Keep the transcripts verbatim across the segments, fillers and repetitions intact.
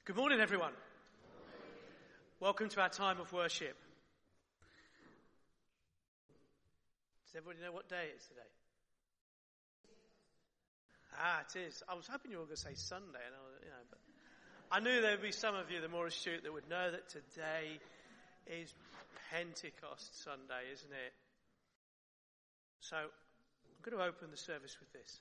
Good morning, everyone. Welcome to our time of worship. Does everybody know what day it is today? Ah, it is. I was hoping you were going to say Sunday, and I, you know, but I knew there would be some of you, the more astute, that would know that today is Pentecost Sunday, isn't it? So I'm going to open the service with this.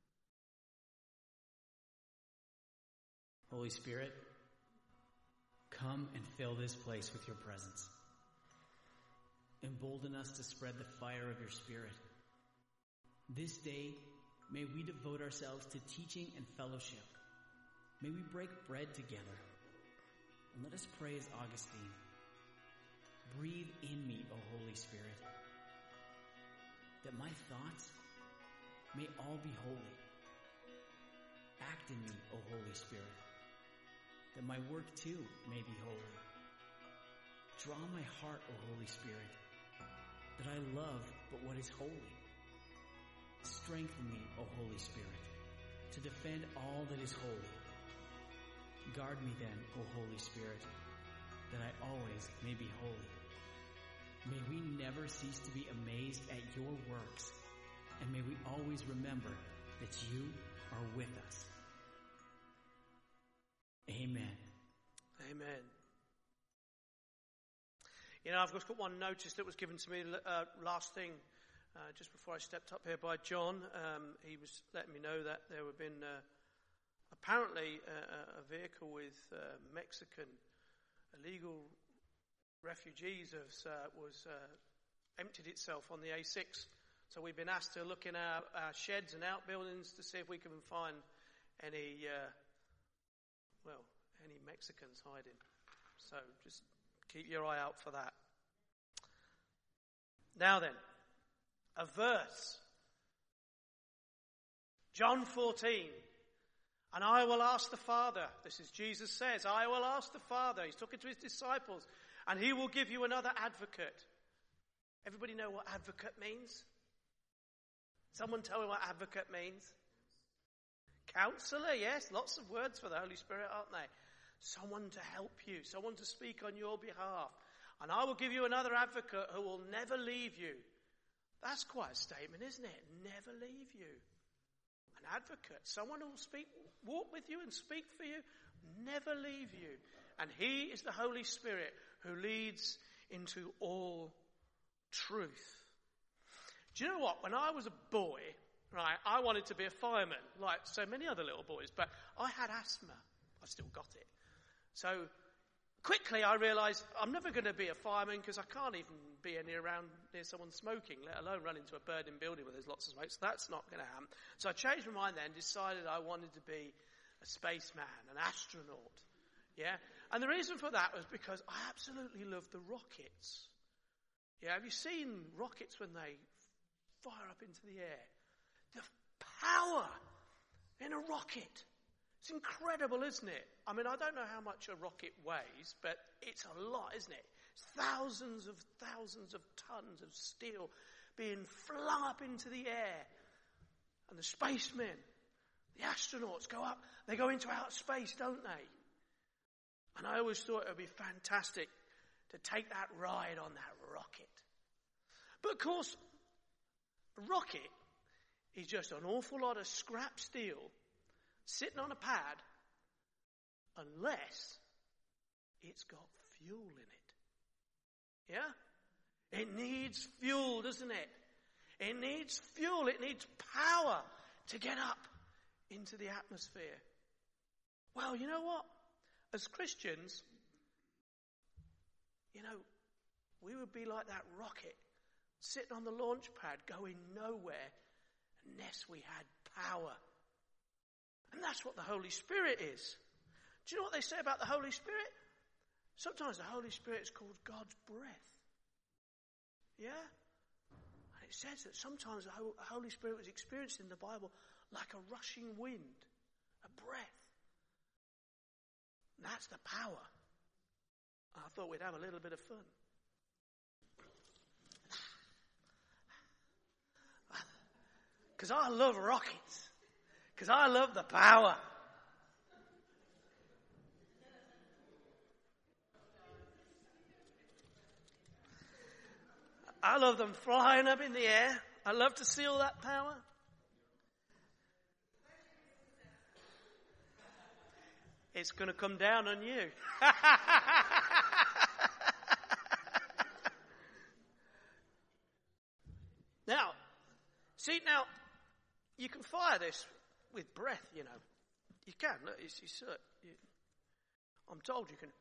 Holy Spirit, come and fill this place with your presence. Embolden us to spread the fire of your Spirit. This day, may we devote ourselves to teaching and fellowship. May we break bread together. And let us pray as Augustine. Breathe in me, O Holy Spirit, that my thoughts may all be holy. Act in me, O Holy Spirit, that my work too may be holy. Draw my heart, O Holy Spirit, that I love but what is holy. Strengthen me, O Holy Spirit, to defend all that is holy. Guard me then, O Holy Spirit, that I always may be holy. May we never cease to be amazed at your works, and may we always remember that you are with us. Amen. Amen. You know, I've just got one notice that was given to me uh, last thing, uh, just before I stepped up here by John. Um, he was letting me know that there had been uh, apparently uh, a vehicle with uh, Mexican illegal refugees has, uh, was uh, emptied itself on the A six. So we've been asked to look in our, our sheds and outbuildings to see if we can find any... Uh, Well, any Mexicans hiding. So just keep your eye out for that. Now then, a verse. John fourteen. And I will ask the Father, this is Jesus says, I will ask the Father, he's talking to his disciples, and he will give you another advocate. Everybody know what advocate means? Someone tell me what advocate means? Counselor, yes, lots of words for the Holy Spirit, aren't they? Someone to help you, someone to speak on your behalf. And I will give you another advocate who will never leave you. That's quite a statement, isn't it? Never leave you. An advocate, someone who will speak, walk with you and speak for you, never leave you. And he is the Holy Spirit who leads into all truth. Do you know what? When I was a boy, right, I wanted to be a fireman, like so many other little boys, but I had asthma. I still got it. So quickly I realised I'm never going to be a fireman because I can't even be any around near someone smoking, let alone run into a burning building where there's lots of smoke. So that's not going to happen. So I changed my mind then, decided I wanted to be a spaceman, an astronaut. Yeah? And the reason for that was because I absolutely love the rockets. Yeah, have you seen rockets when they fire up into the air? The power in a rocket. It's incredible, isn't it? I mean, I don't know how much a rocket weighs, but it's a lot, isn't it? It's thousands of thousands of tons of steel being flung up into the air. And the spacemen, the astronauts go up, they go into outer space, don't they? And I always thought it would be fantastic to take that ride on that rocket. But of course, a rocket is just an awful lot of scrap steel sitting on a pad unless it's got fuel in it. Yeah? It needs fuel, doesn't it? It needs fuel. It needs power to get up into the atmosphere. Well, you know what? As Christians, you know, we would be like that rocket sitting on the launch pad going nowhere unless we had power. And that's what the Holy Spirit is. Do you know what they say about the Holy Spirit? Sometimes the Holy Spirit is called God's breath. Yeah? And it says that sometimes the Holy Spirit was experienced in the Bible like a rushing wind, a breath. And that's the power. I thought we'd have a little bit of fun. Because I love rockets. Because I love the power. I love them flying up in the air. I love to see all that power. It's going to come down on you. Now, see, now, you can fire this with breath, you know. You can. Look, it's, it's, uh, you, I'm told you can.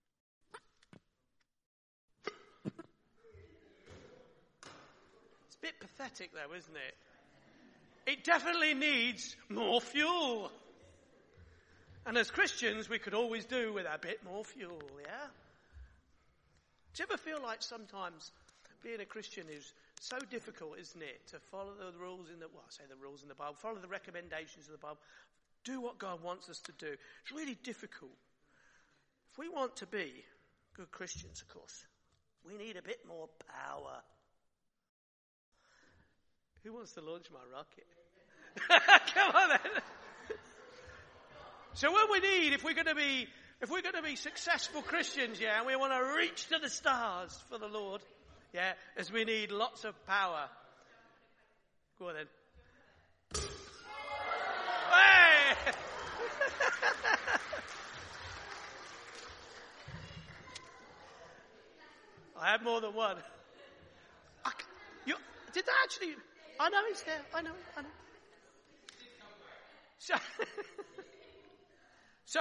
It's a bit pathetic, though, isn't it? It definitely needs more fuel. And as Christians, we could always do with a bit more fuel, yeah? Do you ever feel like sometimes being a Christian is so difficult, isn't it? To follow the rules in the, well, I say the rules in the Bible, follow the recommendations of the Bible, do what God wants us to do. It's really difficult. If we want to be good Christians, of course, we need a bit more power. Who wants to launch my rocket? Come on then. So what we need, if we're going to be, if we're going to be successful Christians, yeah, and we want to reach to the stars for the Lord, yeah, as we need lots of power. Go on then. Hey! I had more than one. I, you, did they actually? I know he's there. I know. I know. So. So,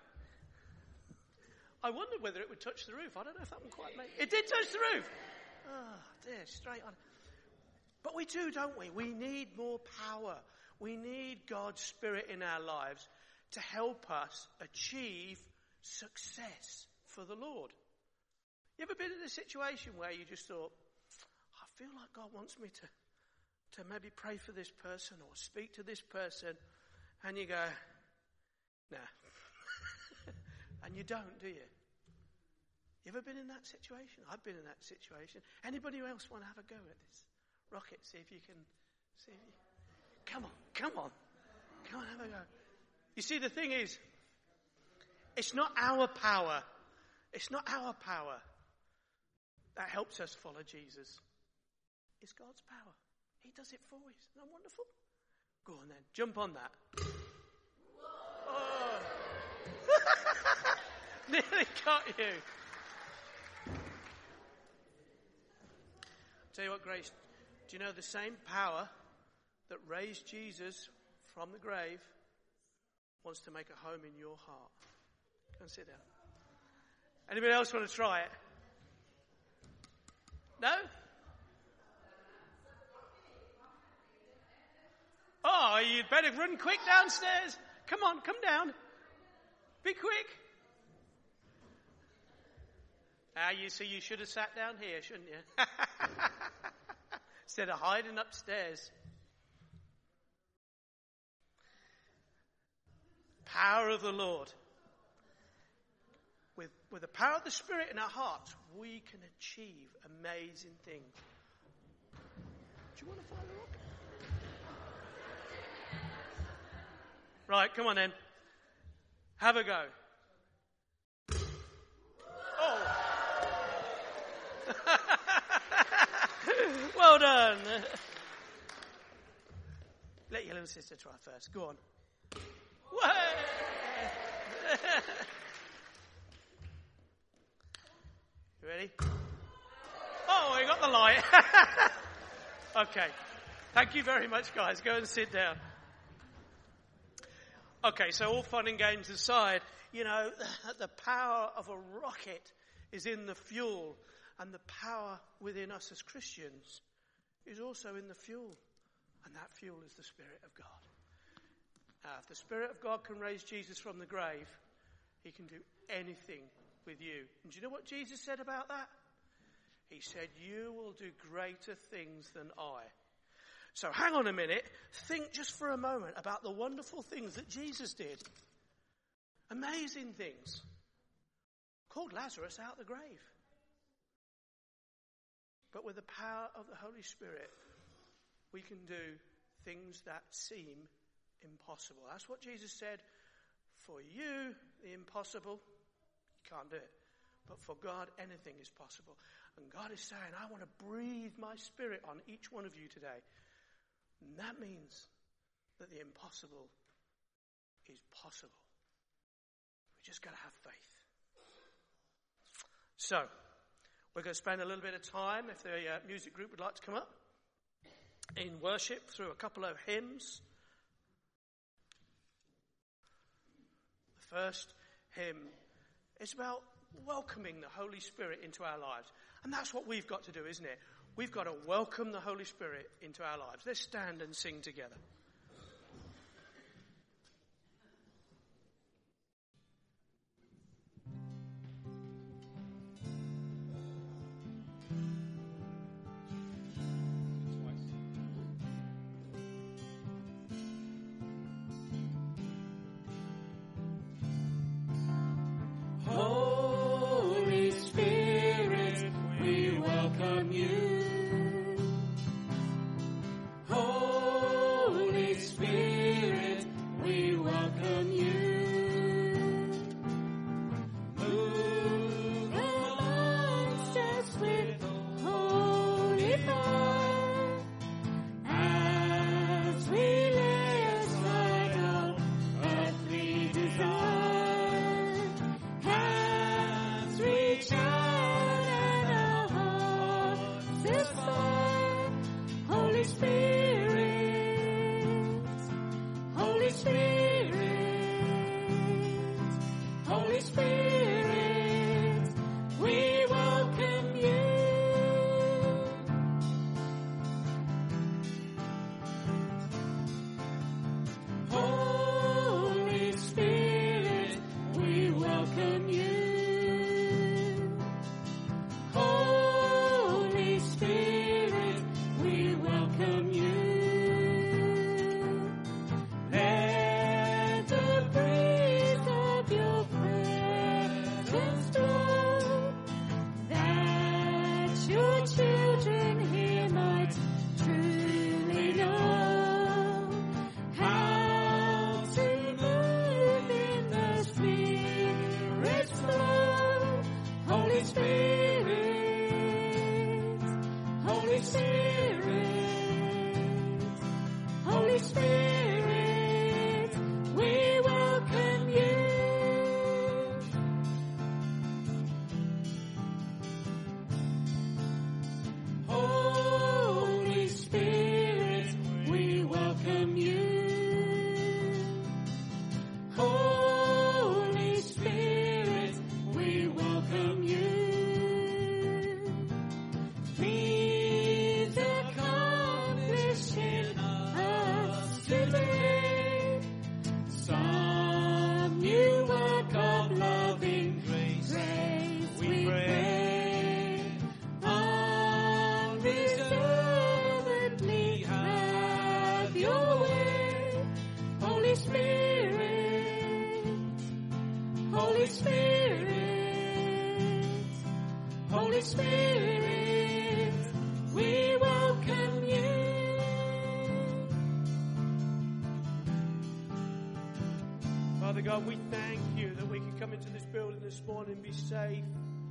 I wondered whether it would touch the roof. I don't know if that one quite made it. It did touch the roof. Oh, dear, straight on. But we do, don't we? We need more power. We need God's Spirit in our lives to help us achieve success for the Lord. You ever been in a situation where you just thought, I feel like God wants me to, to maybe pray for this person or speak to this person, and you go, nah. And you don't, do you? You ever been in that situation? I've been in that situation. Anybody else want to have a go at this rocket? See if you can. See if you. Come on, come on, come on, have a go. You see, the thing is, it's not our power. It's not our power that helps us follow Jesus. It's God's power. He does it for us. Isn't that wonderful? Go on then, jump on that. Oh. Nearly got you. Tell you what, Grace, do you know the same power that raised Jesus from the grave wants to make a home in your heart? Go and sit down. Anybody else want to try it? No? Oh, you'd better run quick downstairs. Come on, come down. Be quick. Ah, you see, you should have sat down here, shouldn't you? Instead of hiding upstairs. Power of the Lord. With, with the power of the Spirit in our hearts, we can achieve amazing things. Do you want to follow up? Right, come on then. Have a go. Oh. Well done. Let your little sister try first. Go on. You ready? Oh, you got the light. Okay. Thank you very much, guys. Go and sit down. Okay, so all fun and games aside, you know, the power of a rocket is in the fuel, and the power within us as Christians is also in the fuel, and that fuel is the Spirit of God. Now, if the Spirit of God can raise Jesus from the grave, he can do anything with you. And do you know what Jesus said about that? He said, you will do greater things than I. So hang on a minute. Think just for a moment about the wonderful things that Jesus did. Amazing things. Called Lazarus out of the grave. But with the power of the Holy Spirit, we can do things that seem impossible. That's what Jesus said. For you, the impossible, you can't do it. But for God, anything is possible. And God is saying, I want to breathe my Spirit on each one of you today. And that means that the impossible is possible. We just got to have faith. So, we're going to spend a little bit of time, if the uh, music group would like to come up, in worship through a couple of hymns. The first hymn is about welcoming the Holy Spirit into our lives. And that's what we've got to do, isn't it? We've got to welcome the Holy Spirit into our lives. Let's stand and sing together. We thank you that we can come into this building this morning and be safe.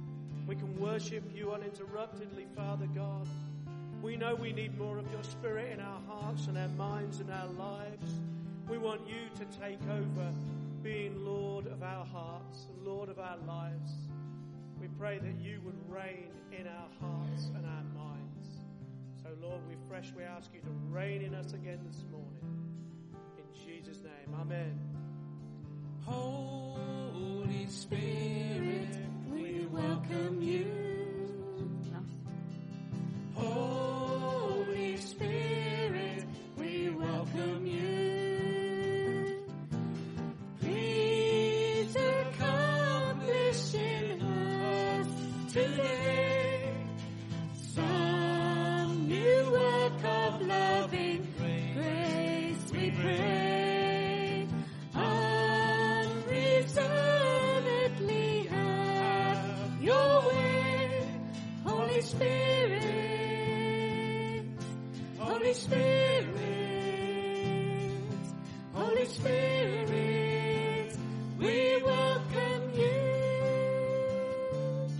We can worship you uninterruptedly, Father God. We know we need more of your Spirit in our hearts and our minds and our lives. We want you to take over, being Lord of our hearts and Lord of our lives. We pray that you would reign in our hearts and our minds. So, Lord, we freshly ask you to reign in us again this morning. In Jesus' name, amen. Holy Spirit, we welcome you. Holy Spirit, we welcome you. Please accomplish in us today some new work of loving grace, we pray. Holy Spirit, Holy Spirit, Holy Spirit, we welcome you.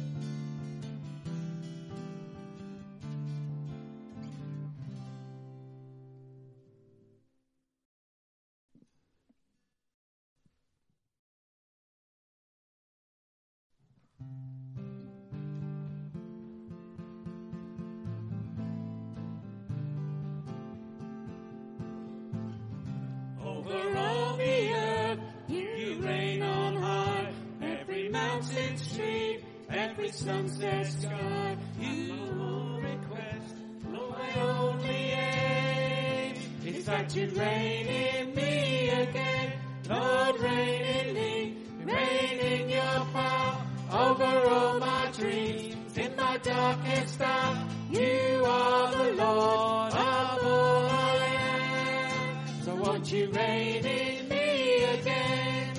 Over all the earth, you reign on high. Every mountain stream, every sunset sky, you will request. Lord, my only aim is that you reign in me again. Lord, reign in me, reign in your power over all my dreams. In my darkest hour, you are the Lord of all I am. So won't you reign in me again?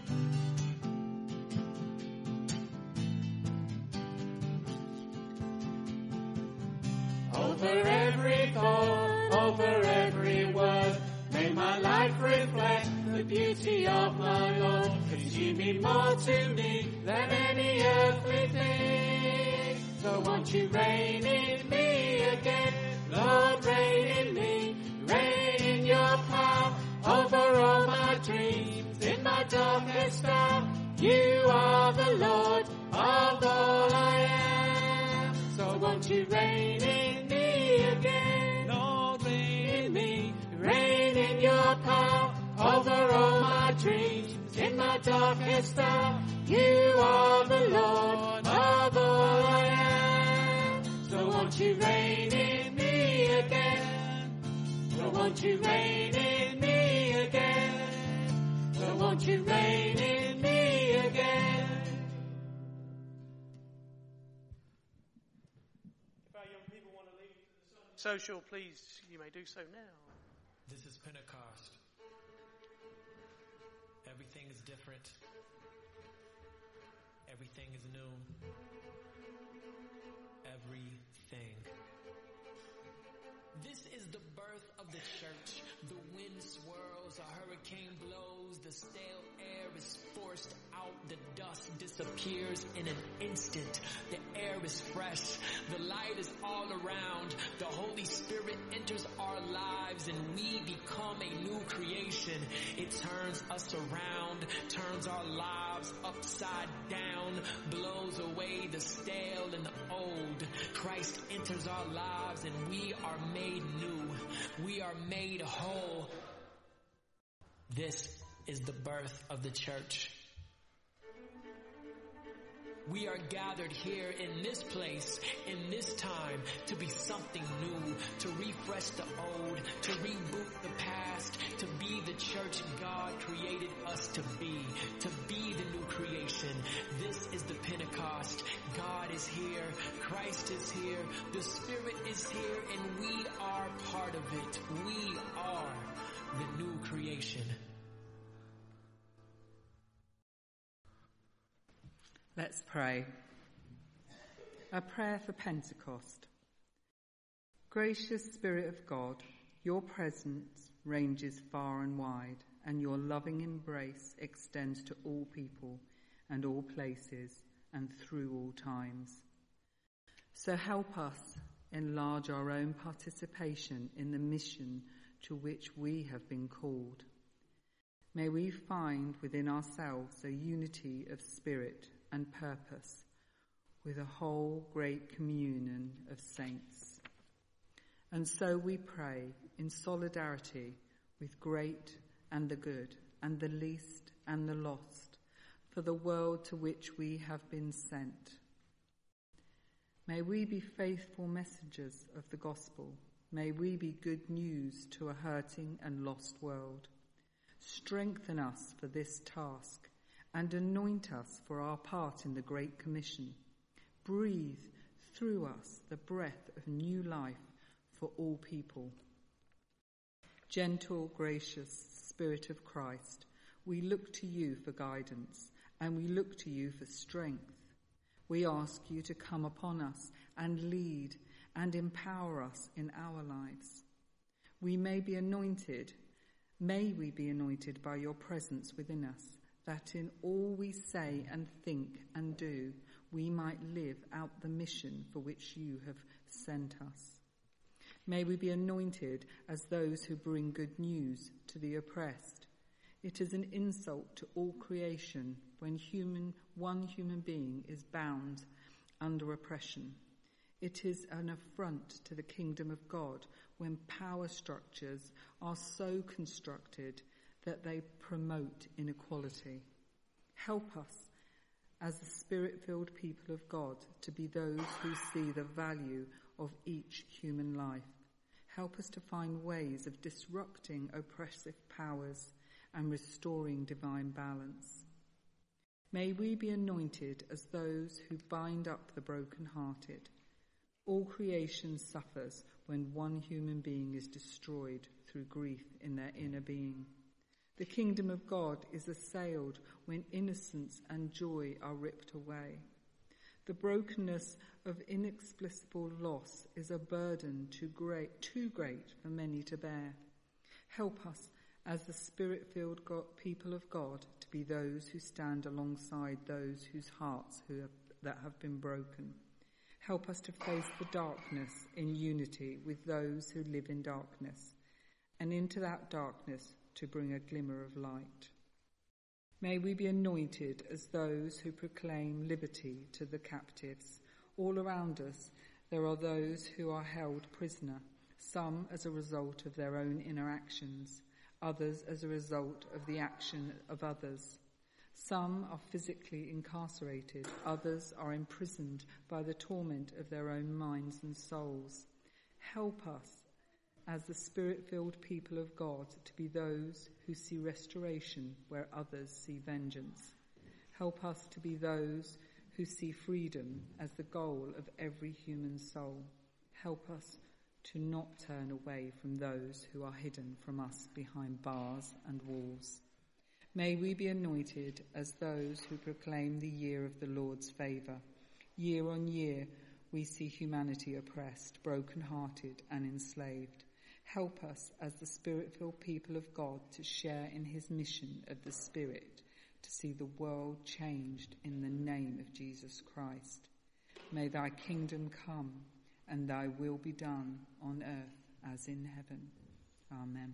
Over every thought, over every word, may my life reflect the beauty of my Lord. 'Cause you mean more to me than any earthly thing. So won't you reign in me again? Lord, reign in me, reign in your power over all my dreams. In my darkest hour, you are the Lord of all I am. So won't you reign in me again? Lord, reign in me, reign in your power over all my dreams. In my darkest hour, you are the Lord of all I am. So won't you reign in me again? So won't you reign in me again? So won't you reign in me again? If our young people want to leave the social, please, you may do so now. This is Pentecost. Everything is different. Everything is new. Everything. This is the birth of the church. The wind swirls, a hurricane blows, the stale air is forced out, the dust disappears in an instant. The air is fresh, the light is all around, the Holy Spirit enters our lives and we become a new creation. It turns us around, turns our lives upside down, blows away the stale and the old. Christ enters our lives and we are made new. We are made whole. This is the birth of the church. We are gathered here in this place, in this time, to be something new, to refresh the old, to reboot the past, to be the church God created us to be, to be the new creation. This is the Pentecost. God is here. Christ is here. The Spirit is here, and we are part of it. We are the new creation. Let's pray. A prayer for Pentecost. Gracious Spirit of God, your presence ranges far and wide, and your loving embrace extends to all people and all places and through all times. So help us enlarge our own participation in the mission to which we have been called. May we find within ourselves a unity of spirit and purpose with a whole great communion of saints. And so we pray in solidarity with great and the good and the least and the lost for the world to which we have been sent. May we be faithful messengers of the gospel. May we be good news to a hurting and lost world. Strengthen us for this task and anoint us for our part in the Great Commission. Breathe through us the breath of new life for all people. Gentle, gracious Spirit of Christ, we look to you for guidance, and we look to you for strength. We ask you to come upon us and lead and empower us in our lives. We may be anointed, may we be anointed by your presence within us, that in all we say and think and do, we might live out the mission for which you have sent us. May we be anointed as those who bring good news to the oppressed. It is an insult to all creation when human, one human being is bound under oppression. It is an affront to the kingdom of God when power structures are so constructed that they promote inequality. Help us, as the Spirit-filled people of God, to be those who see the value of each human life. Help us to find ways of disrupting oppressive powers and restoring divine balance. May we be anointed as those who bind up the brokenhearted. All creation suffers when one human being is destroyed through grief in their inner being. The kingdom of God is assailed when innocence and joy are ripped away. The brokenness of inexplicable loss is a burden too great, too great for many to bear. Help us, as the Spirit-filled God, people of God, to be those who stand alongside those whose hearts who have, that have been broken. Help us to face the darkness in unity with those who live in darkness, and into that darkness to bring a glimmer of light. May we be anointed as those who proclaim liberty to the captives. All around us there are those who are held prisoner, some as a result of their own inner actions, others as a result of the action of others. Some are physically incarcerated, others are imprisoned by the torment of their own minds and souls. Help us, as the Spirit-filled people of God, to be those who see restoration where others see vengeance. Help us to be those who see freedom as the goal of every human soul. Help us to not turn away from those who are hidden from us behind bars and walls. May we be anointed as those who proclaim the year of the Lord's favour. Year on year we see humanity oppressed, broken-hearted and enslaved. Help us as the Spirit-filled people of God to share in his mission of the Spirit, to see the world changed in the name of Jesus Christ. May thy kingdom come and thy will be done on earth as in heaven. Amen.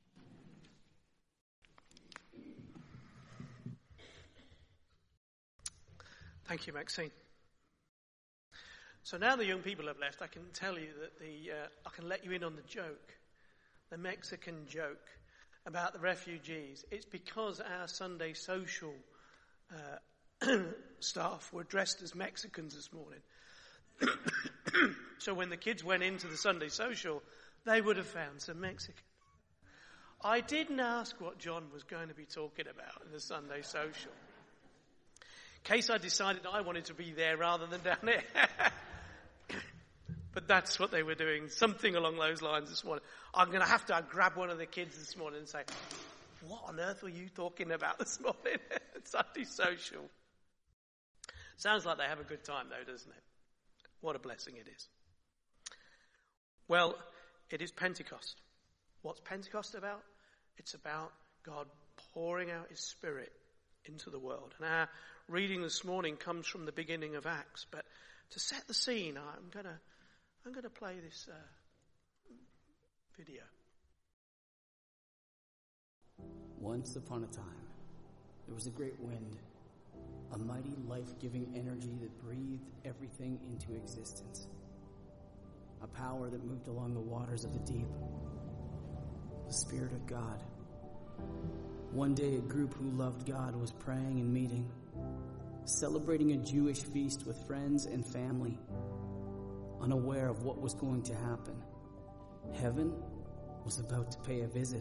Thank you, Maxine. So now the young people have left, I can tell you that the uh, I can let you in on the joke, the Mexican joke about the refugees. It's because our Sunday social uh, staff were dressed as Mexicans this morning. So when the kids went into the Sunday social, they would have found some Mexican. I didn't ask what John was going to be talking about in the Sunday social, in case I decided I wanted to be there rather than down there. But that's what they were doing, something along those lines this morning. I'm going to have to grab one of the kids this morning and say, what on earth were you talking about this morning at Sunday social? Sounds like they have a good time though, doesn't it? What a blessing it is. Well, it is Pentecost. What's Pentecost about? It's about God pouring out his Spirit into the world. And our reading this morning comes from the beginning of Acts. But to set the scene, I'm going to I'm going to play this uh, video. Once upon a time, there was a great wind, a mighty life-giving energy that breathed everything into existence. A power that moved along the waters of the deep. The Spirit of God. One day, a group who loved God was praying and meeting, celebrating a Jewish feast with friends and family, unaware of what was going to happen. Heaven was about to pay a visit.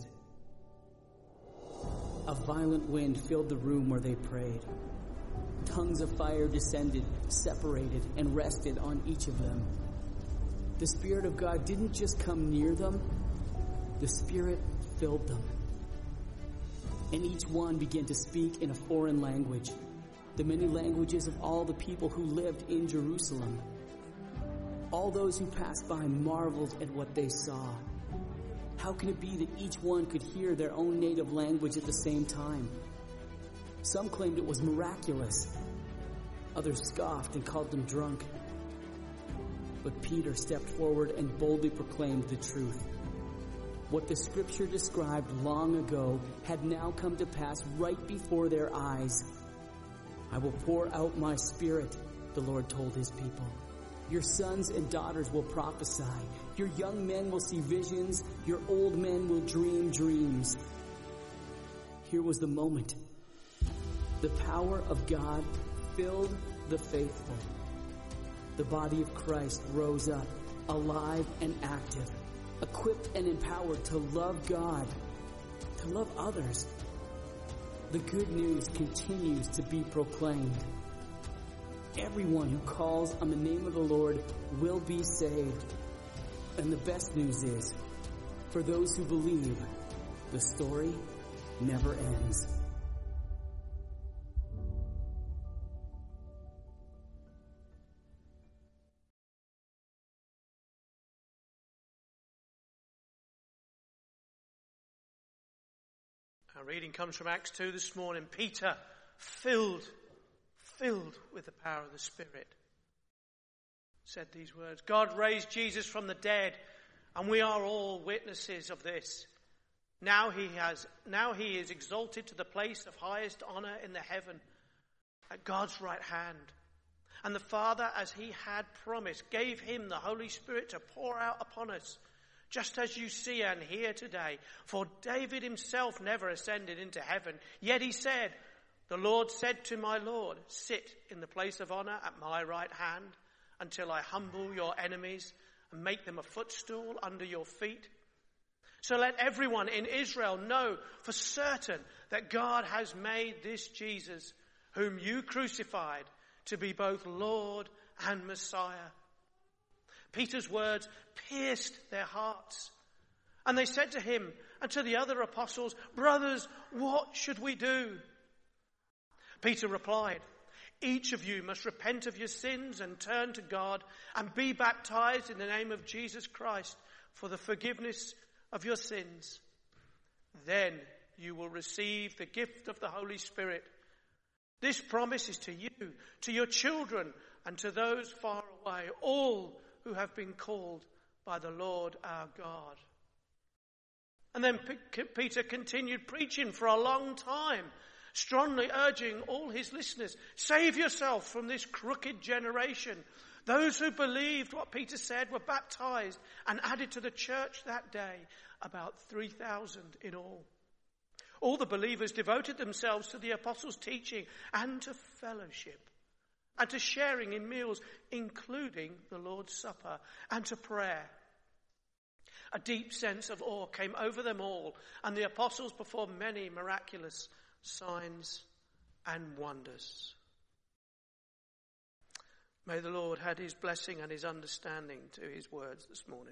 A violent wind filled the room where they prayed. Tongues of fire descended, separated, and rested on each of them. The Spirit of God didn't just come near them, the Spirit filled them. And each one began to speak in a foreign language, the many languages of all the people who lived in Jerusalem. All those who passed by marveled at what they saw. How can it be that each one could hear their own native language at the same time? Some claimed it was miraculous. Others scoffed and called them drunk. But Peter stepped forward and boldly proclaimed the truth. What the scripture described long ago had now come to pass right before their eyes. I will pour out my Spirit, the Lord told his people. Your sons and daughters will prophesy. Your young men will see visions. Your old men will dream dreams. here was the moment. The power of God filled the faithful. The body of Christ rose up, alive and active, equipped and empowered to love God, to love others. The good news continues to be proclaimed. Everyone who calls on the name of the Lord will be saved. And the best news is, for those who believe, the story never ends. Our reading comes from Acts two this morning. Peter, filled, filled with the power of the Spirit, said these words, God raised Jesus from the dead, and we are all witnesses of this. Now he has, now he is exalted to the place of highest honor in the heaven at God's right hand. And the Father, as he had promised, gave him the Holy Spirit to pour out upon us, just as you see and hear today. For David himself never ascended into heaven, yet he said, the Lord said to my Lord, sit in the place of honor at my right hand until I humble your enemies and make them a footstool under your feet. So let everyone in Israel know for certain that God has made this Jesus, whom you crucified, to be both Lord and Messiah. Peter's words pierced their hearts. And they said to him and to the other apostles, brothers, what should we do? Peter replied, each of you must repent of your sins and turn to God and be baptized in the name of Jesus Christ for the forgiveness of your sins. Then you will receive the gift of the Holy Spirit. This promise is to you, to your children, and to those far away, all who have been called by the Lord our God. And then P- Peter continued preaching for a long time, strongly urging all his listeners, save yourself from this crooked generation. Those who believed what Peter said were baptized and added to the church that day, about three thousand in all. All the believers devoted themselves to the apostles' teaching and to fellowship and to sharing in meals, including the Lord's Supper, and to prayer. A deep sense of awe came over them all, and the apostles performed many miraculous signs and wonders. May the Lord add his blessing and his understanding to his words this morning.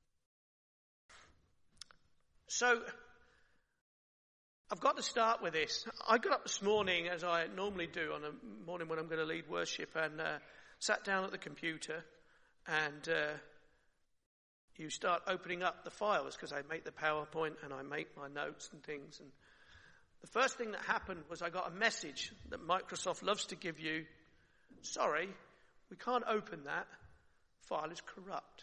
So, I've got to start with this. I got up this morning, as I normally do on a morning when I'm going to lead worship, and uh, sat down at the computer, and uh, you start opening up the files, because I make the PowerPoint and I make my notes and things. And the first thing that happened was I got a message that Microsoft loves to give you. Sorry, we can't open that. File is corrupt.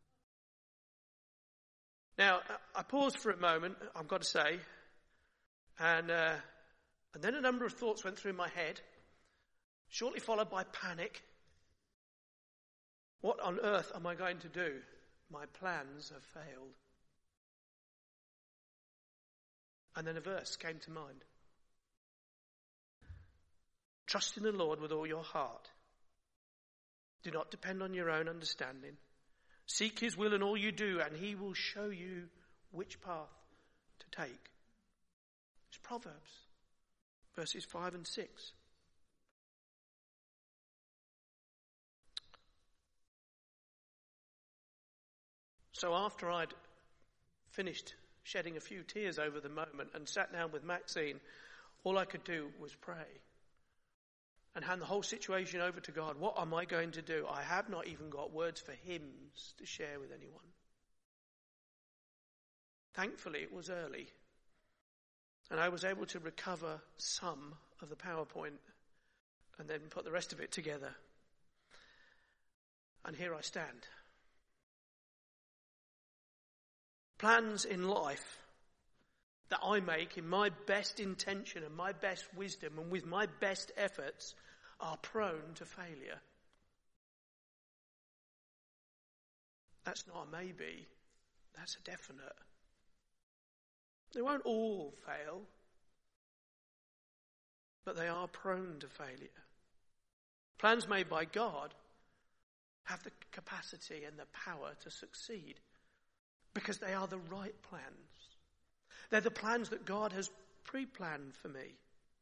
Now, I paused for a moment, I've got to say, and uh, and then a number of thoughts went through my head, shortly followed by panic. What on earth am I going to do? My plans have failed. And then a verse came to mind. Trust in the Lord with all your heart. Do not depend on your own understanding. Seek his will in all you do, and he will show you which path to take. It's Proverbs, verses five and six. So after I'd finished shedding a few tears over the moment and sat down with Maxine, all I could do was pray and hand the whole situation over to God. What am I going to do? I have not even got words for hymns to share with anyone. Thankfully, it was early, and I was able to recover some of the PowerPoint and then put the rest of it together. And here I stand. Plans in life that I make in my best intention and my best wisdom and with my best efforts are prone to failure. That's not a maybe, that's a definite. They won't all fail, but they are prone to failure. Plans made by God have the capacity and the power to succeed because they are the right plans. They're the plans that God has pre-planned for me.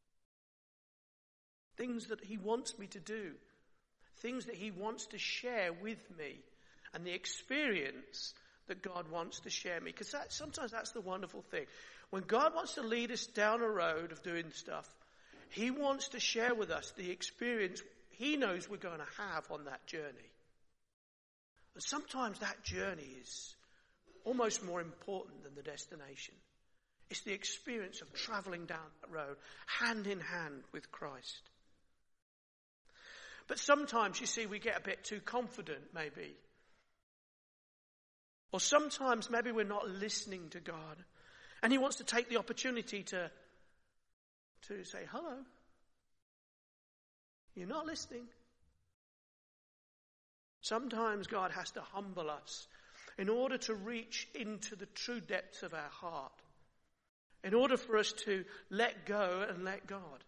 Things that he wants me to do. Things that he wants to share with me. And the experience that God wants to share me. Because that, sometimes that's the wonderful thing. When God wants to lead us down a road of doing stuff, he wants to share with us the experience he knows we're going to have on that journey. And sometimes that journey is almost more important than the destination. It's the experience of traveling down that road, hand in hand with Christ. But sometimes, you see, we get a bit too confident, maybe. Or sometimes maybe we're not listening to God. And he wants to take the opportunity to, to say, hello, you're not listening. Sometimes God has to humble us in order to reach into the true depths of our heart. In order for us to let go and let God.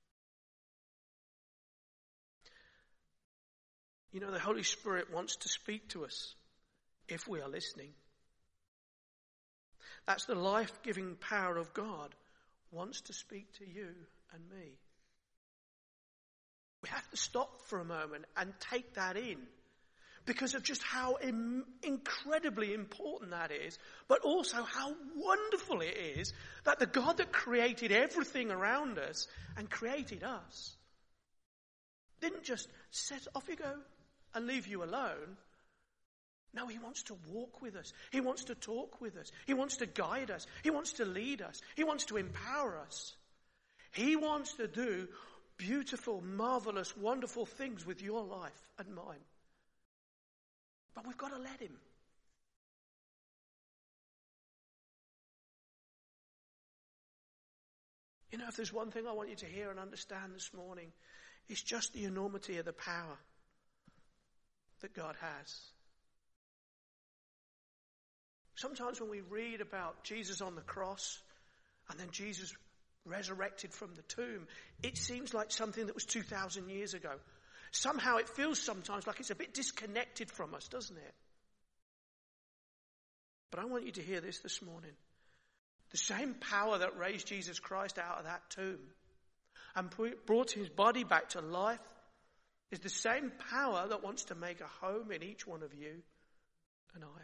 You know, the Holy Spirit wants to speak to us if we are listening. That's the life-giving power of God wants to speak to you and me. We have to stop for a moment and take that in because of just how im- incredibly important that is, but also how wonderful it is that the God that created everything around us and created us didn't just set off you go and leave you alone. No, he wants to walk with us. He wants to talk with us. He wants to guide us. He wants to lead us. He wants to empower us. He wants to do beautiful, marvelous, wonderful things with your life and mine. But we've got to let him. You know, if there's one thing I want you to hear and understand this morning, it's just the enormity of the power that God has. Sometimes when we read about Jesus on the cross and then Jesus resurrected from the tomb, it seems like something that was two thousand years ago. Somehow it feels sometimes like it's a bit disconnected from us, doesn't it? But I want you to hear this this morning. The same power that raised Jesus Christ out of that tomb and brought his body back to life is the same power that wants to make a home in each one of you and I.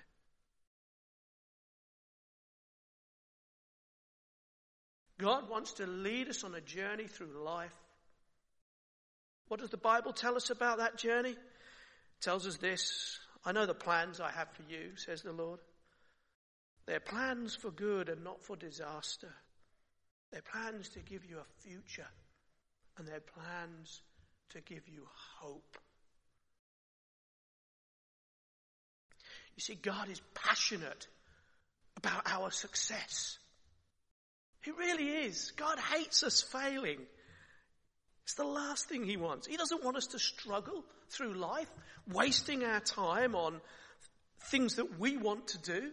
God wants to lead us on a journey through life. What does the Bible tell us about that journey? It tells us this: I know the plans I have for you, says the Lord. They're plans for good and not for disaster. They're plans to give you a future. And they're plans to give you hope. You see, God is passionate about our success. He really is. God hates us failing. It's the last thing he wants. He doesn't want us to struggle through life, wasting our time on things that we want to do,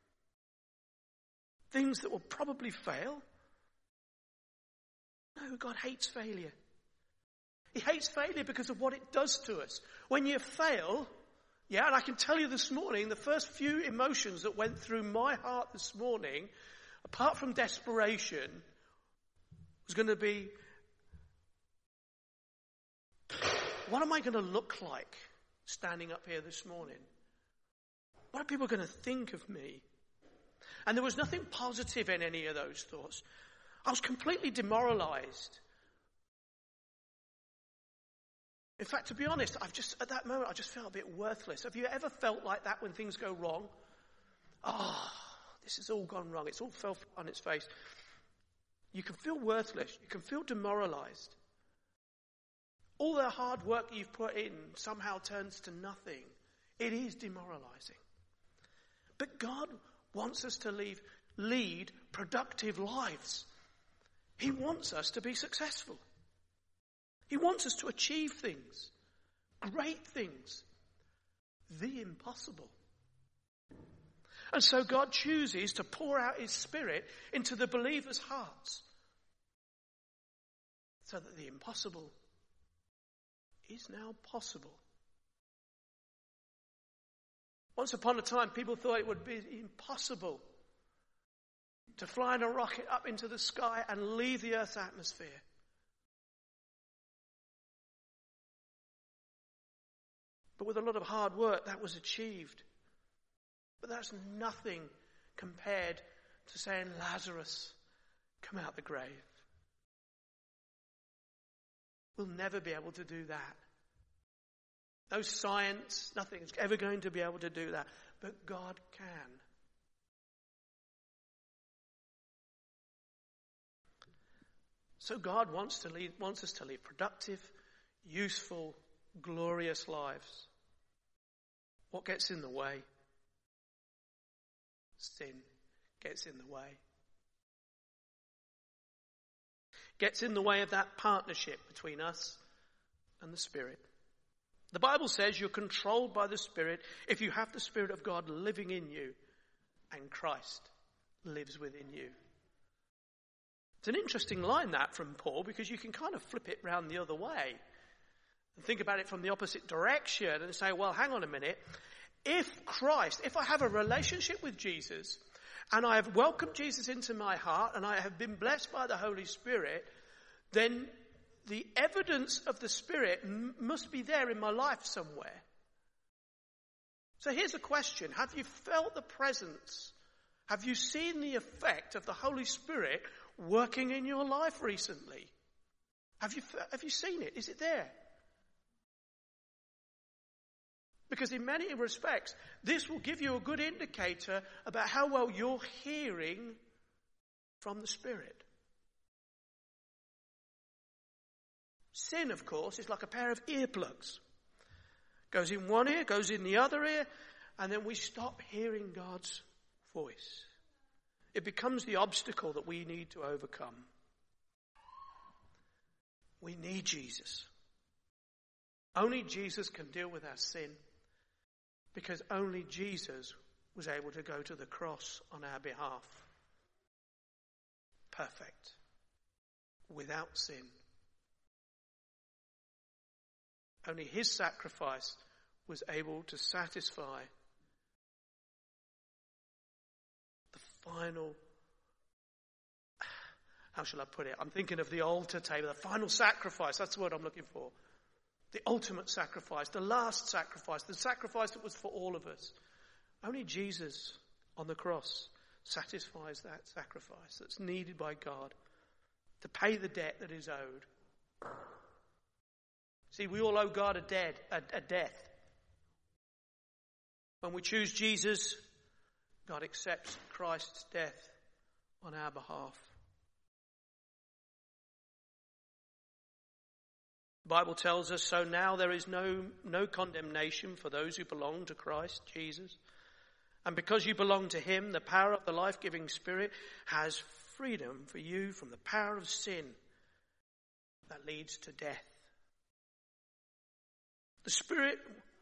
things that will probably fail. No, God hates failure. He hates failure because of what it does to us. When you fail, yeah, and I can tell you this morning, the first few emotions that went through my heart this morning, apart from desperation, was going to be, what am I going to look like standing up here this morning? What are people going to think of me? And there was nothing positive in any of those thoughts. I was completely demoralized. In fact, to be honest, I've just, at that moment, I just felt a bit worthless. Have you ever felt like that when things go wrong? Ah, oh, this has all gone wrong. It's all fell on its face. You can feel worthless. You can feel demoralized. All the hard work you've put in somehow turns to nothing. It is demoralizing. But God wants us to leave, lead productive lives. He wants us to be successful. He wants us to achieve things, great things, the impossible. And so God chooses to pour out his Spirit into the believers' hearts so that the impossible is now possible. Once upon a time, people thought it would be impossible to fly in a rocket up into the sky and leave the Earth's atmosphere. But with a lot of hard work, that was achieved. But that's nothing compared to saying, Lazarus, come out the grave. We'll never be able to do that. No science, nothing's ever going to be able to do that. But God can. So God wants to lead, wants us to live productive, useful, glorious lives. What gets in the way? Sin gets in the way. Gets in the way of that partnership between us and the Spirit. The Bible says you're controlled by the Spirit if you have the Spirit of God living in you and Christ lives within you. It's an interesting line, that, from Paul, because you can kind of flip it round the other way and think about it from the opposite direction and say, well, hang on a minute. If Christ, if I have a relationship with Jesus and I have welcomed Jesus into my heart and I have been blessed by the Holy Spirit, then the evidence of the Spirit m- must be there in my life somewhere. So here's a question. Have you felt the presence? Have you seen the effect of the Holy Spirit working in your life recently? Have you, have you seen it? Is it there? Because in many respects, this will give you a good indicator about how well you're hearing from the Spirit. Sin, of course, is like a pair of earplugs. Goes in one ear, goes in the other ear, and then we stop hearing God's voice. It becomes the obstacle that we need to overcome. We need Jesus. Only Jesus can deal with our sin, because only Jesus was able to go to the cross on our behalf. Perfect. Without sin. Only his sacrifice was able to satisfy the final, how shall I put it? I'm thinking of the altar table, the final sacrifice. That's the word I'm looking for. The ultimate sacrifice, the last sacrifice, the sacrifice that was for all of us. Only Jesus on the cross satisfies that sacrifice that's needed by God to pay the debt that is owed. See, we all owe God a debt, a, a death. When we choose Jesus, God accepts Christ's death on our behalf. The Bible tells us, so now there is no, no condemnation for those who belong to Christ Jesus. And because you belong to him, the power of the life-giving Spirit has freedom for you from the power of sin that leads to death. The Spirit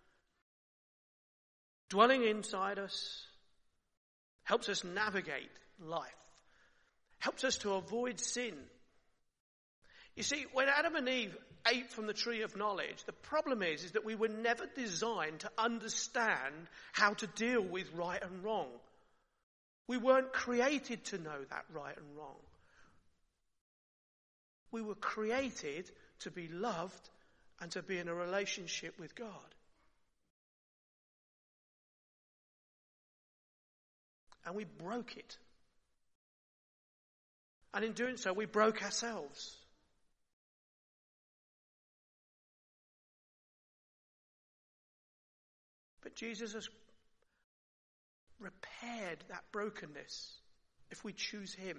dwelling inside us helps us navigate life, helps us to avoid sin. You see, when Adam and Eve ate from the tree of knowledge, the problem is, is that we were never designed to understand how to deal with right and wrong. We weren't created to know that right and wrong. We were created to be loved and to be in a relationship with God. And we broke it. And in doing so, we broke ourselves. But Jesus has repaired that brokenness if we choose him.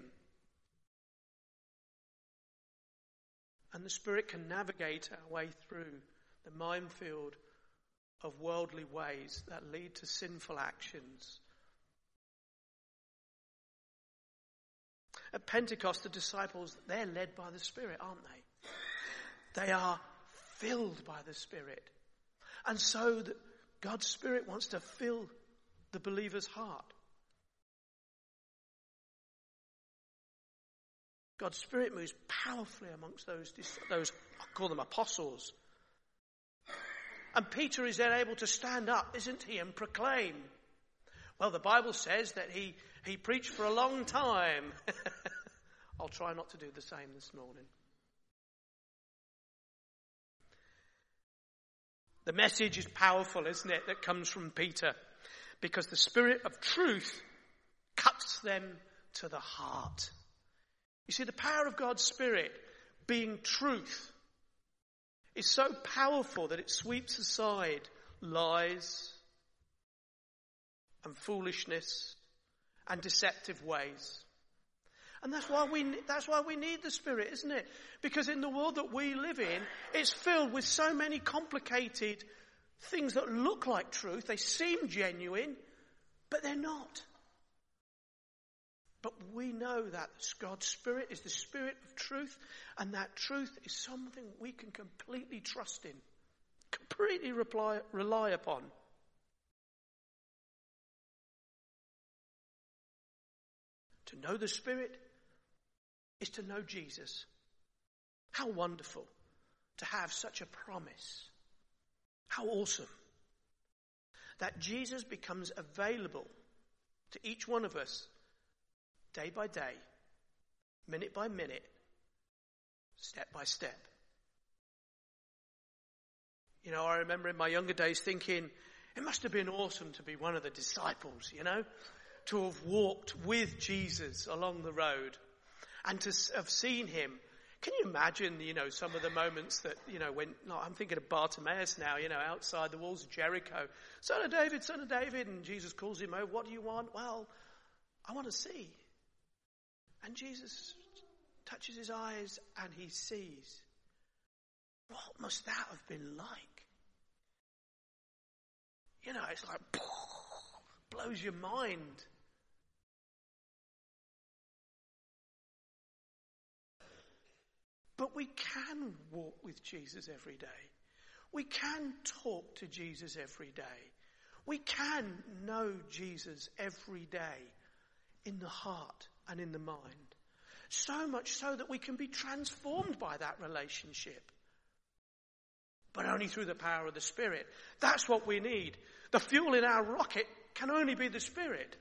And the Spirit can navigate our way through the minefield of worldly ways that lead to sinful actions. At Pentecost, the disciples, they're led by the Spirit, aren't they? They are filled by the Spirit. And so the, God's Spirit wants to fill the believer's heart. God's Spirit moves powerfully amongst those, those, I call them apostles. And Peter is then able to stand up, isn't he, and proclaim. Well, the Bible says that he, he preached for a long time. I'll try not to do the same this morning. The message is powerful, isn't it, that comes from Peter, because the Spirit of truth cuts them to the heart. You see, the power of God's Spirit, being truth, is so powerful that it sweeps aside lies and foolishness and deceptive ways. And that's why we, that's why we need the Spirit, isn't it? Because in the world that we live in, it's filled with so many complicated things that look like truth. They seem genuine, but they're not. But we know that God's Spirit is the Spirit of truth, and that truth is something we can completely trust in, completely rely, rely upon. To know the Spirit is to know Jesus. How wonderful to have such a promise. How awesome that Jesus becomes available to each one of us day by day, minute by minute, step by step. You know, I remember in my younger days thinking, it must have been awesome to be one of the disciples, you know, to have walked with Jesus along the road and to have seen him. Can you imagine, you know, some of the moments that, you know, when, no, I'm thinking of Bartimaeus now, you know, outside the walls of Jericho. Son of David, son of David. And Jesus calls him over. What do you want? Well, I want to see. And Jesus touches his eyes and he sees. What must that have been like? You know, it's like, blows your mind. But we can walk with Jesus every day. We can talk to Jesus every day. We can know Jesus every day in the heart and in the mind. So much so that we can be transformed by that relationship. But only through the power of the Spirit. That's what we need. The fuel in our rocket can only be the Spirit.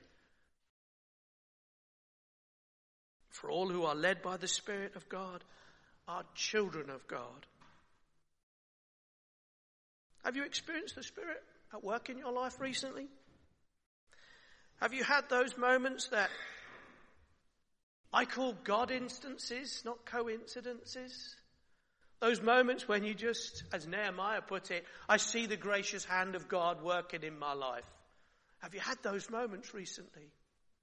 For all who are led by the Spirit of God are children of God. Have you experienced the Spirit at work in your life recently? Have you had those moments that I call God instances, not coincidences? Those moments when you just, as Nehemiah put it, I see the gracious hand of God working in my life. Have you had those moments recently?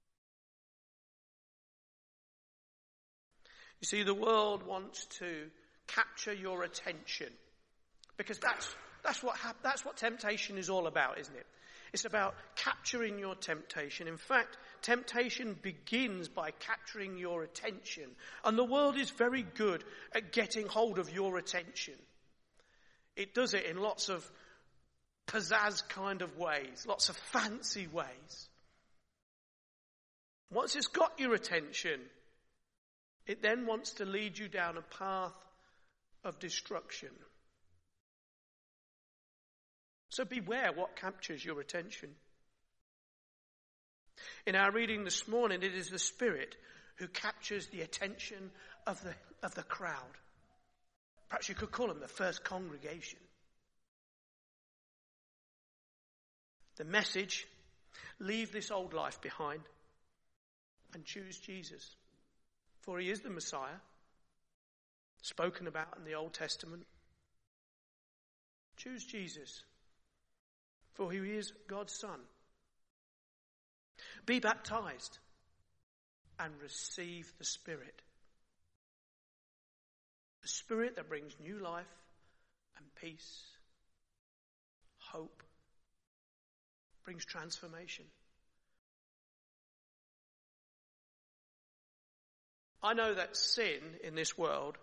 You see, the world wants to capture your attention because that's that's what hap- that's what temptation is all about, isn't it? It's about capturing your temptation. In fact, temptation begins by capturing your attention, and the world is very good at getting hold of your attention. It does it in lots of pizzazz kind of ways, lots of fancy ways. Once it's got your attention, it then wants to lead you down a path of destruction. So beware what captures your attention. In our reading this morning, it is the Spirit who captures the attention of the, of the crowd. Perhaps you could call them the first congregation. The message, leave this old life behind and choose Jesus. For he is the Messiah, spoken about in the Old Testament. Choose Jesus, for he is God's Son. Be baptized and receive the Spirit. The Spirit that brings new life and peace, hope, brings transformation. I know that sin in this world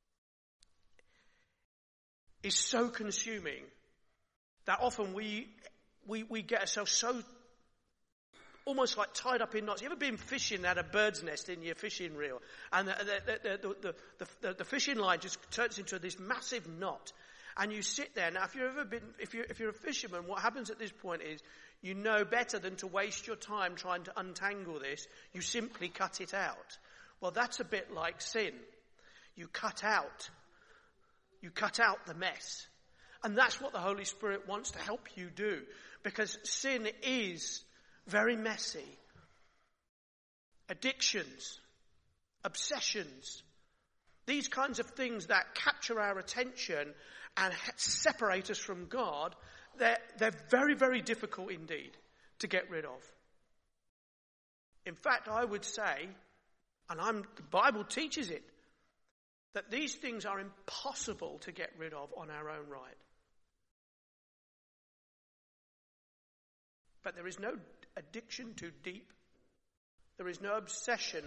is so consuming that often we we, we get ourselves so almost like tied up in knots. You ever been fishing at a bird's nest in your fishing reel? And the, the, the, the, the, the, the fishing line just turns into this massive knot. And you sit there. Now, if you've ever been, if you're, if you're a fisherman, what happens at this point is you know better than to waste your time trying to untangle this. You simply cut it out. Well, that's a bit like sin. You cut out. You cut out the mess. And that's what the Holy Spirit wants to help you do. Because sin is very messy. Addictions, obsessions, these kinds of things that capture our attention and separate us from God, they're, they're very, very difficult indeed to get rid of. In fact, I would say, and I'm, the Bible teaches it, that these things are impossible to get rid of on our own right. But there is no addiction too deep. There is no obsession.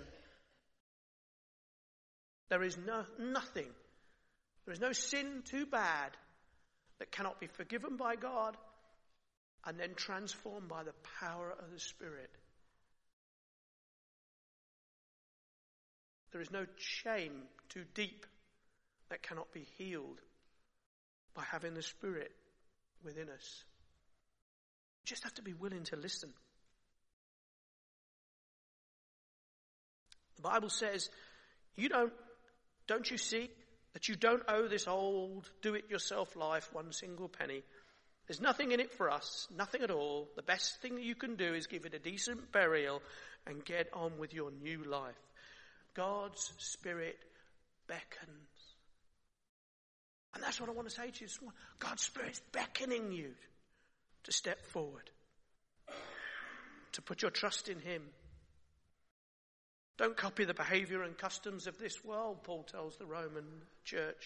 There is no nothing. There is no sin too bad that cannot be forgiven by God and then transformed by the power of the Spirit. There is no shame too deep that cannot be healed by having the Spirit within us. You just have to be willing to listen. The Bible says, you don't, don't you see that you don't owe this old do-it-yourself life one single penny? There's nothing in it for us, nothing at all. The best thing that you can do is give it a decent burial and get on with your new life. God's Spirit beckons. And that's what I want to say to you this morning. God's Spirit's beckoning you to step forward, to put your trust in him. Don't copy the behavior and customs of this world, Paul tells the Roman church.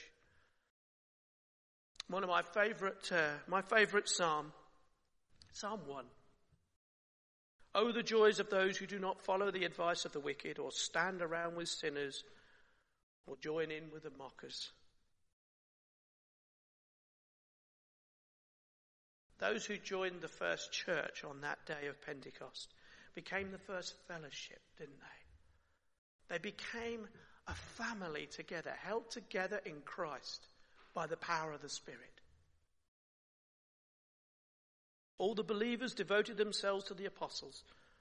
One of my favorite, uh, my favorite psalm, Psalm one. Oh, the joys of those who do not follow the advice of the wicked, or stand around with sinners, or join in with the mockers. Those who joined the first church on that day of Pentecost became the first fellowship, didn't they? They became a family together, held together in Christ by the power of the Spirit. All the believers devoted themselves to the apostles,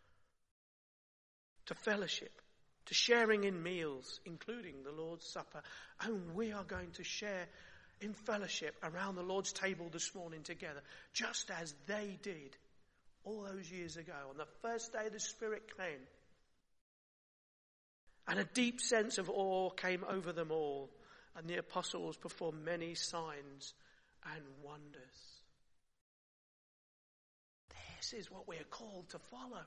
to fellowship, to sharing in meals, including the Lord's Supper. And we are going to share in fellowship around the Lord's table this morning together, just as they did all those years ago on the first day the Spirit came. And a deep sense of awe came over them all, and the apostles performed many signs and wonders. This is what we are called to follow.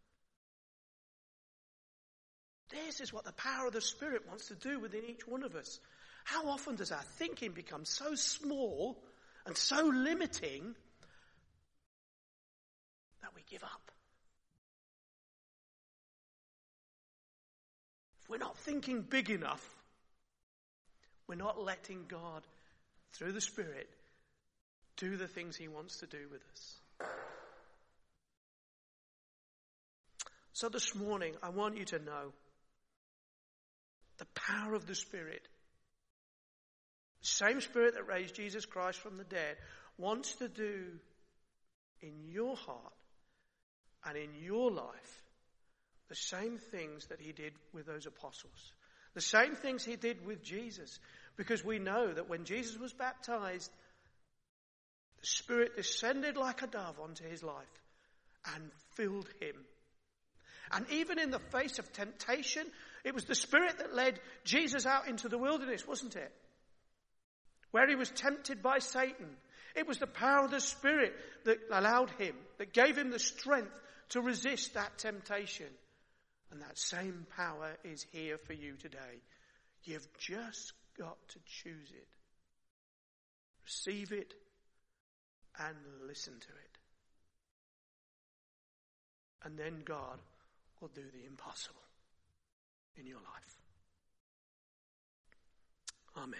This is what the power of the Spirit wants to do within each one of us. How often does our thinking become so small and so limiting that we give up? If we're not thinking big enough, we're not letting God, through the Spirit, do the things he wants to do with us. So this morning, I want you to know the power of the Spirit. The same Spirit that raised Jesus Christ from the dead wants to do in your heart and in your life the same things that he did with those apostles. The same things he did with Jesus. Because we know that when Jesus was baptized, the Spirit descended like a dove onto his life and filled him. And even in the face of temptation, it was the Spirit that led Jesus out into the wilderness, wasn't it? Where he was tempted by Satan. It was the power of the Spirit that allowed him, that gave him the strength to resist that temptation. And that same power is here for you today. You've just got to choose it. Receive it and listen to it. And then God will do the impossible in your life. Amen.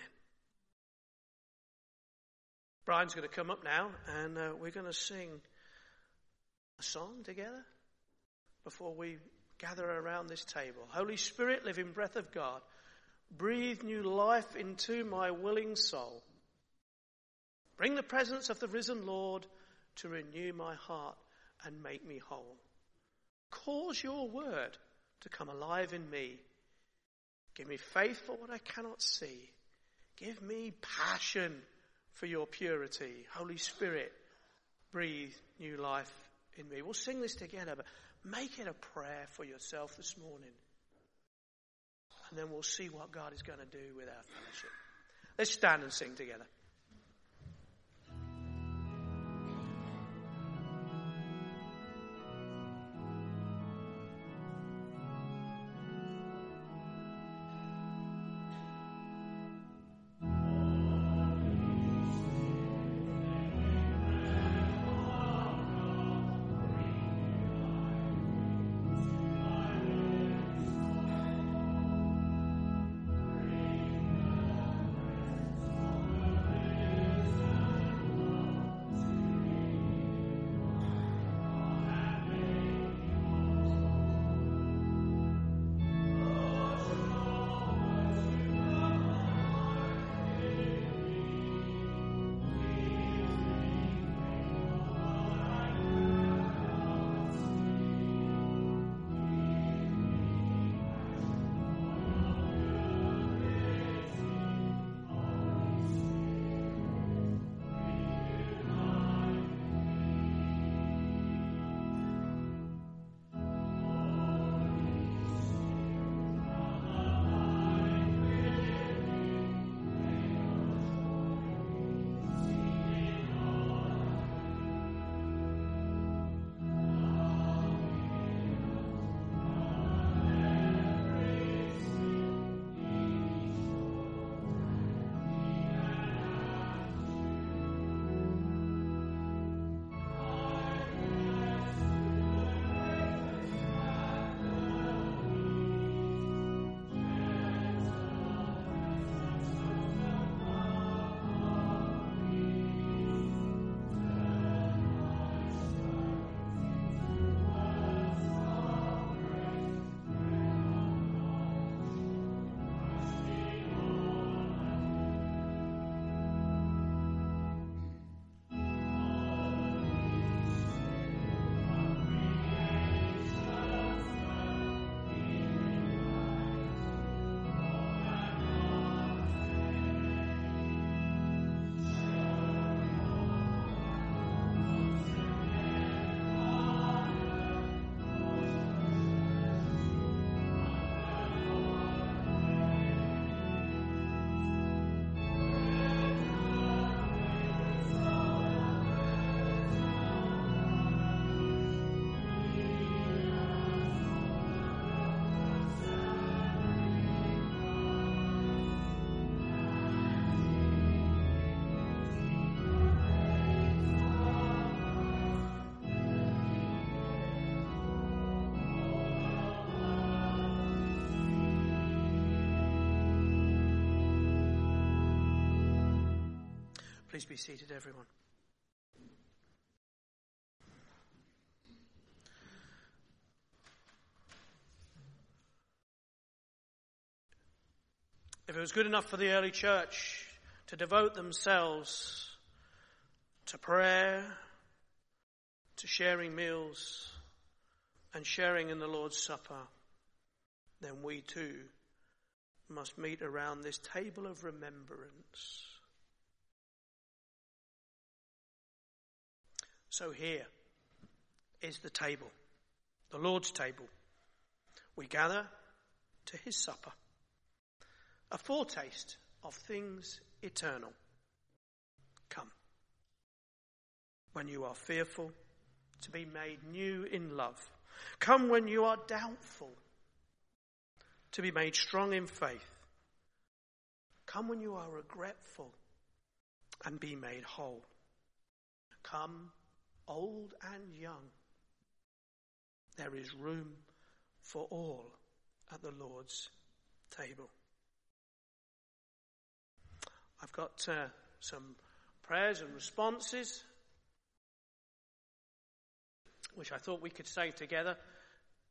Brian's going to come up now and uh, we're going to sing a song together. before we gather around this table. Holy Spirit, living breath of God, breathe new life into my willing soul. Bring the presence of the risen Lord to renew my heart and make me whole. Cause your word to come alive in me. Give me faith for what I cannot see. Give me passion for your purity. Holy Spirit, breathe new life in me. We'll sing this together, but make it a prayer for yourself this morning. And then we'll see what God is going to do with our fellowship. Let's stand and sing together. Please be seated, everyone. If it was good enough for the early church to devote themselves to prayer, to sharing meals, and sharing in the Lord's Supper, then we too must meet around this table of remembrance. So here is the table, the Lord's table. We gather to his supper, a foretaste of things eternal. Come, when you are fearful, to be made new in love. Come when you are doubtful, to be made strong in faith. Come when you are regretful, and be made whole. Come, old and young. There is room for all at the Lord's table. I've got uh, some prayers and responses which I thought we could say together.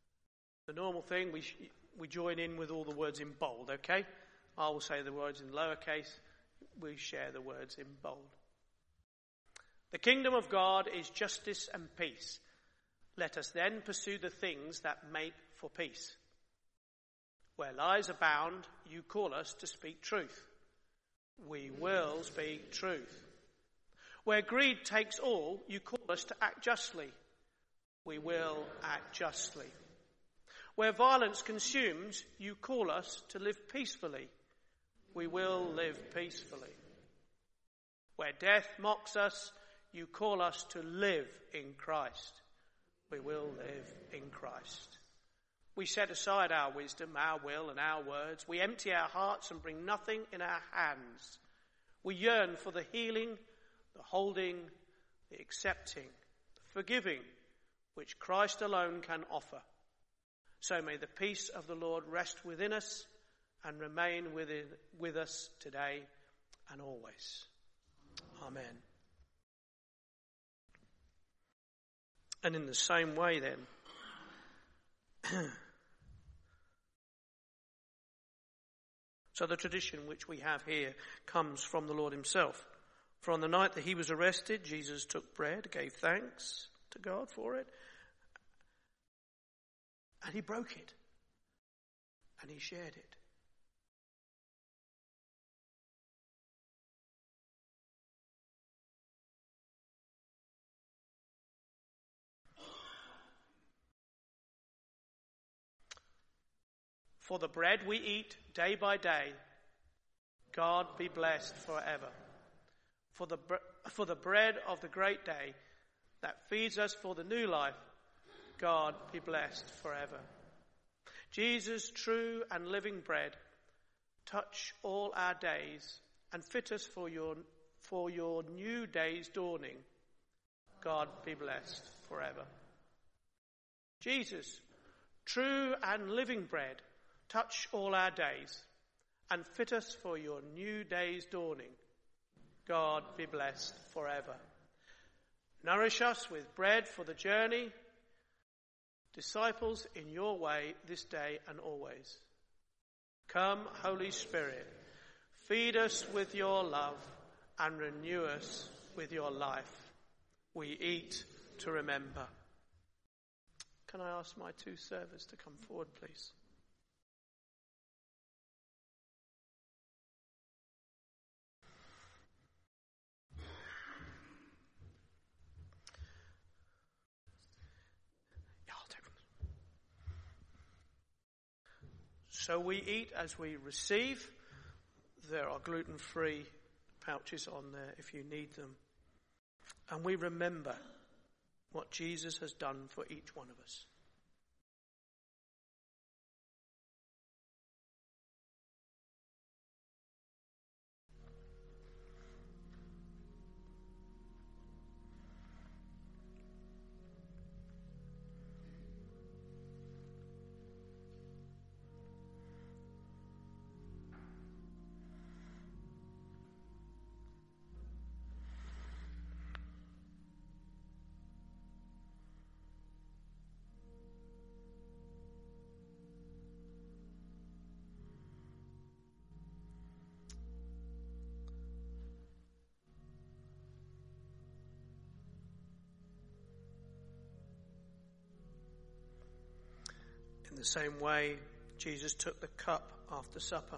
The normal thing, we, sh- we join in with all the words in bold, okay? I will say the words in lowercase. We share the words in bold. The kingdom of God is justice and peace. Let us then pursue the things that make for peace. Where lies abound, you call us to speak truth. We will speak truth. Where greed takes all, you call us to act justly. We will act justly. Where violence consumes, you call us to live peacefully. We will live peacefully. Where death mocks us, you call us to live in Christ. We will live in Christ. We set aside our wisdom, our will, and our words. We empty our hearts and bring nothing in our hands. We yearn for the healing, the holding, the accepting, the forgiving, which Christ alone can offer. So may the peace of the Lord rest within us and remain within, with us today and always. Amen. And in the same way then, so the tradition which we have here comes from the Lord himself. For on the night that he was arrested, Jesus took bread, gave thanks to God for it, and he broke it, and he shared it. For the bread we eat day by day, God be blessed forever. For the, for the bread of the great day that feeds us for the new life, God be blessed forever. Jesus, true and living bread, touch all our days and fit us for your, for your new day's dawning. God be blessed forever. Jesus, true and living bread, touch all our days and fit us for your new day's dawning. God be blessed forever. Nourish us with bread for the journey. Disciples in your way this day and always. Come, Holy Spirit, feed us with your love and renew us with your life. We eat to remember. Can I ask my two servers to come forward, please? So we eat as we receive. There are gluten-free pouches on there if you need them. And we remember what Jesus has done for each one of us. In the same way, Jesus took the cup after supper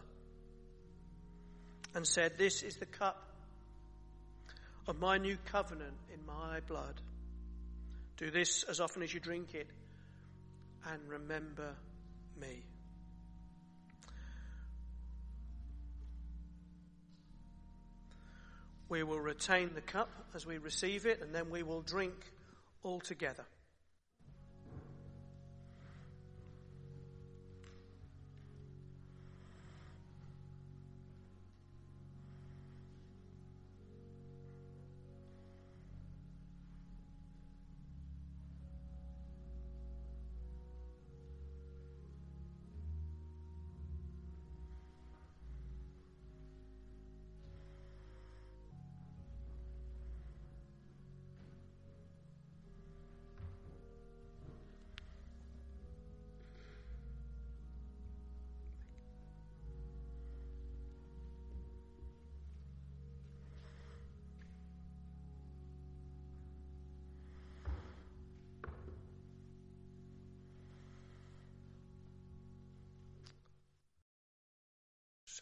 and said, "This is the cup of my new covenant in my blood. Do this as often as you drink it and remember me." We will retain the cup as we receive it, and then we will drink all together.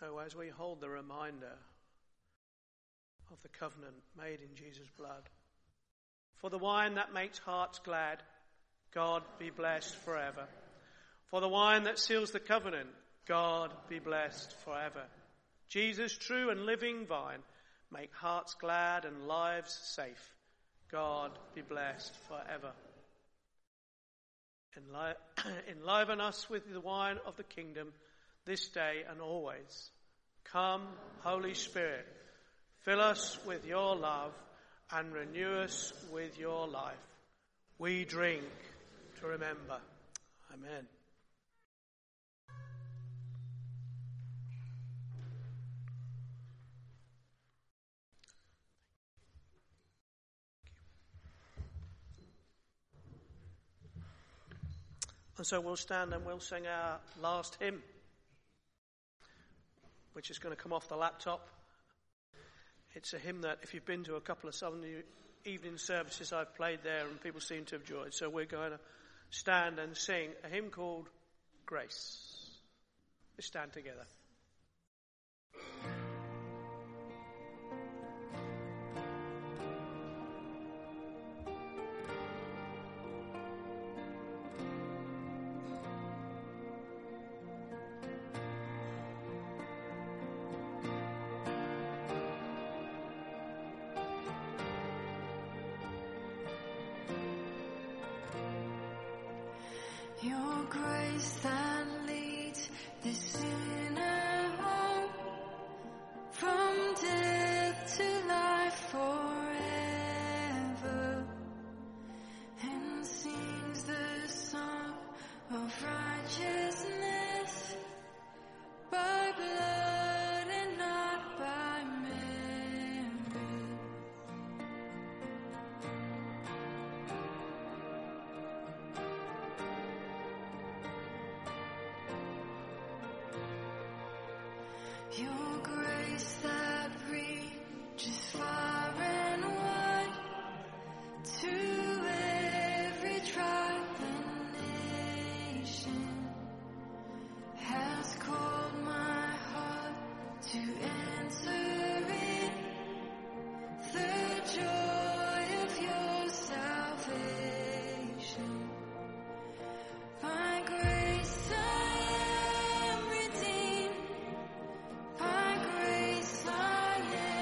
So as we hold the reminder of the covenant made in Jesus' blood, for the wine that makes hearts glad, God be blessed forever. For the wine that seals the covenant, God be blessed forever. Jesus, true and living vine, make hearts glad and lives safe. God be blessed forever. Enli- enliven us with the wine of the kingdom this day and always. Come, Holy Spirit, fill us with your love and renew us with your life. We drink to remember. Amen. And so we'll stand and we'll sing our last hymn, which is going to come off the laptop. It's a hymn that if you've been to a couple of Sunday evening services, I've played there and people seem to have enjoyed. So we're going to stand and sing a hymn called Grace. Let's stand together. Your grace that leads the sinner home from death to life forever, and sings the song of righteousness by blood and not by merit. Your grace that reaches far and wide to every tribe and nation has called my heart to answer in the joy of your salvation. By grace I am redeemed. By grace I am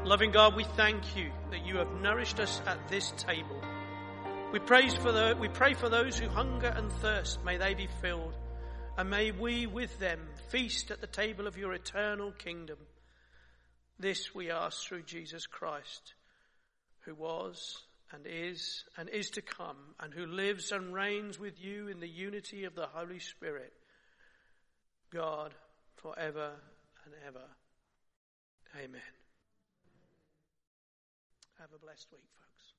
Loving God, we thank you that you have nourished us at this table. We praise for the, we pray for those who hunger and thirst. May they be filled. And may we with them feast at the table of your eternal kingdom. This we ask through Jesus Christ, who was and is and is to come, and who lives and reigns with you in the unity of the Holy Spirit, God, forever and ever. Amen. Have a blessed week, folks.